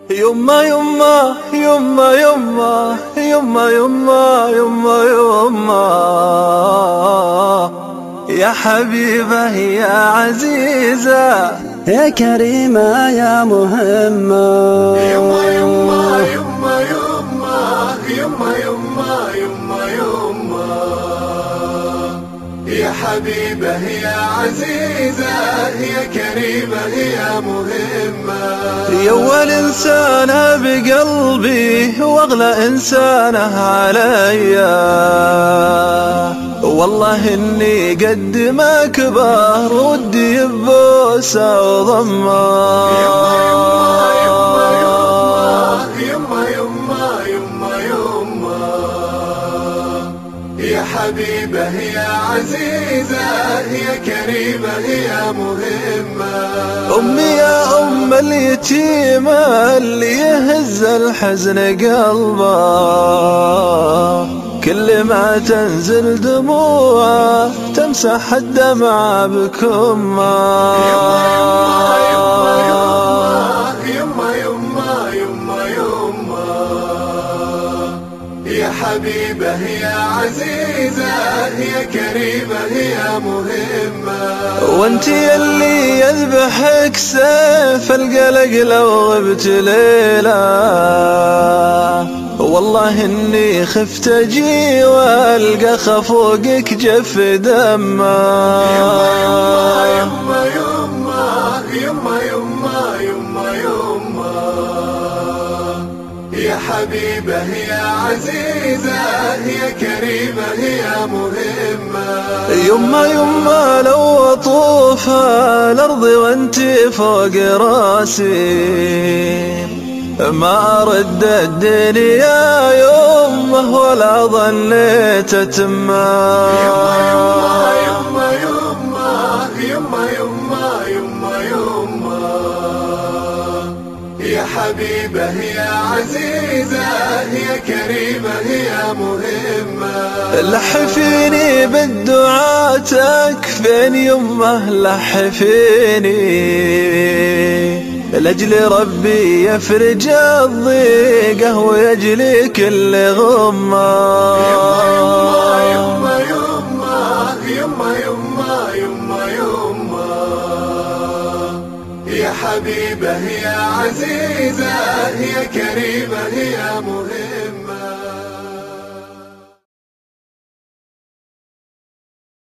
يما يما يما يما يما يما يما يما يا حبيبة يا عزيزة يا كريمة يا مهمة يما يما يما يما يما يما يما يما يا حبيبة يا عزيزة يا كريمة يا مهمة يا أول إنسانة بقلبي وأغلى إنسانة عليا والله إني قد ما كبر ودي ببوسة وضمة يا حبيبة يا عزيزة يا كريمة يا مهمة أمي يا أم اليتيمة اللي يهز الحزن قلبه كل ما تنزل دموعه تمسح الدمع بكمه يا حبيبة يا عزيزة يا كريمة يا مهمة وانتي اللي يذبحك سيف القلق لو غبت ليلة والله اني خفت اجي والقى خفوقك جف دمه يما يما يما يما يما يما يا حبيبة يا عزيزة يا كريمة يا مهمة يما يما لو أطوف الأرض وانتي فوق راسي ما أرد الدنيا يمه ولا ظنيت أتمه يما يما يما يما يما يما يما يا حبيبة يا عزيزة يا كريمة يا مهمة لحفيني بالدعاء تكفين يمه لحفيني لأجل ربي يفرج الضيقة ويجلي كل غمة يما يما يما يما يما يما يما يا حبيبة يا عزيزة يا كريمة يا مهمة